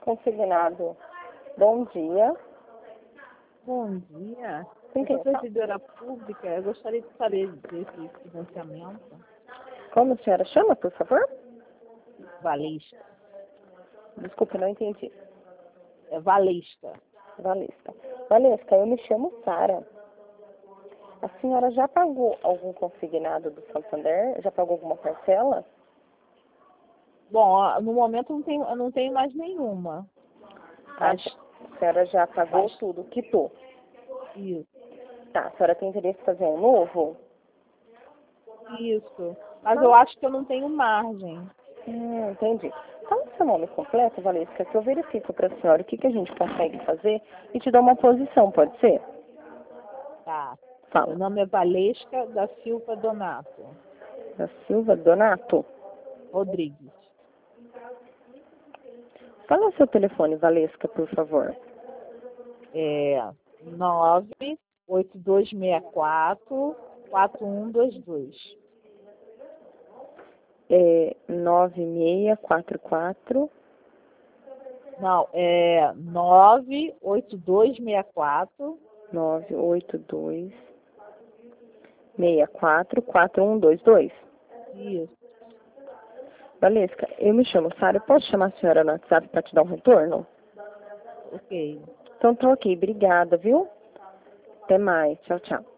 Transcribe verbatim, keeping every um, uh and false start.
Consignado. Bom dia. Bom dia. Sim, Eu sou quem fala? servidora pública. Eu gostaria de saber desse financiamento. Como a senhora chama, por favor? Valista. Desculpe, não entendi. É Valista. Valesca. Valesca, eu me chamo Sara. A senhora já pagou algum consignado do Santander? Já pagou alguma parcela? Bom, no momento não tenho, eu não tenho mais nenhuma. Mas, A senhora já pagou mas tudo, quitou. isso. Tá, a senhora tem interesse em fazer um novo? Isso. Mas Tá. eu acho que eu não tenho margem. Hum, entendi. Fala o seu nome completo, Valesca, que eu verifico para a senhora o que, que a gente consegue fazer e te dou uma posição, pode ser? Tá. Fala. Meu nome é Valesca da Silva Donato Da Silva Donato. Rodrigues. Fala o seu telefone, Valesca, por favor. É nove oito dois seis quatro quatro um dois dois. É nove seis quatro quatro. Não, é nove oito dois seis quatro nove oito dois seis quatro quatro um dois dois. Isso. Valesca, eu me chamo Sara. Eu posso chamar a senhora no WhatsApp para te dar um retorno? Ok. Então tá ok. Obrigada, viu? Até mais. Tchau, tchau.